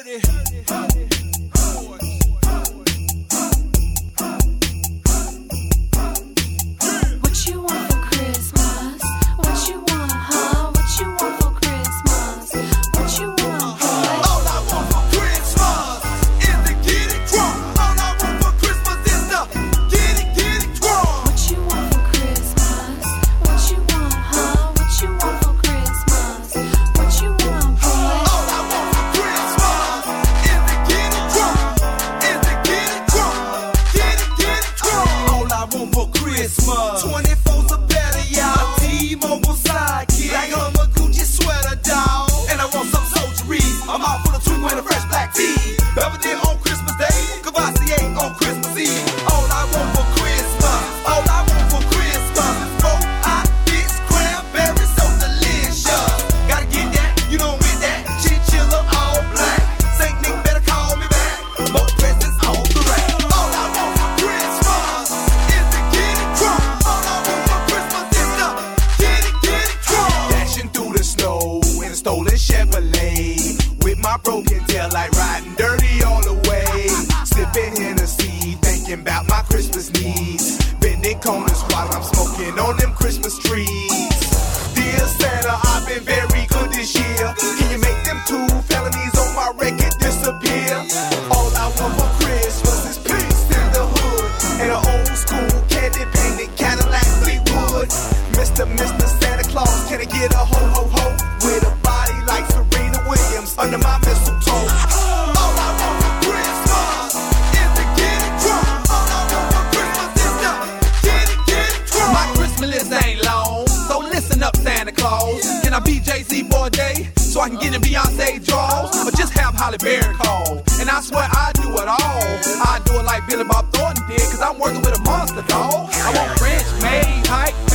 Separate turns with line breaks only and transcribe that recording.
Christmas. 24's a better, y'all. T-Mobile sidekick. Like I'm a Gucci sweater, dawg. And I want some soldieries. I'm out for the tweet wearing a fresh black tee. Belvedere on Christmas Day. Cavassier on Christmas Eve. All I want for Christmas. All I want for Christmas is 4 hot bits, cranberry, so delicious. Gotta get that, you don't get that. Chinchilla all black. Saint Nick better call me back. More presents on the rack. All I want for Christmas is to get it drunk. All I want for Christmas is to get it drunk. Dashing through the snow in a stolen Chevrolet. With my broken tail light riding dirty all the way. Sipping Hennessy, thinking about my Christmas needs. Bending corners while I'm smoking on them Christmas trees. Dear Santa, I've been very good this year. Can you make them 2 felonies on my record disappear? All I want for Christmas is peace in the hood. And an old school candy painted Cadillac Fleetwood. Mr. Santa Claus, can I get a ho-ho-ho? With a body like Serena Williams under my mistletoe. All I want for Christmas is to get it drunk. All I want for Christmas is to get it drunk. My Christmas list ain't long, so listen up, Santa Claus. Can I be Jay-Z for a day, so I can get in Beyonce draws? Or just have Halle Berry call, and I swear I do it all. I do it like Billy Bob Thornton did, cause I'm working with a monster, dog. I want French made hype,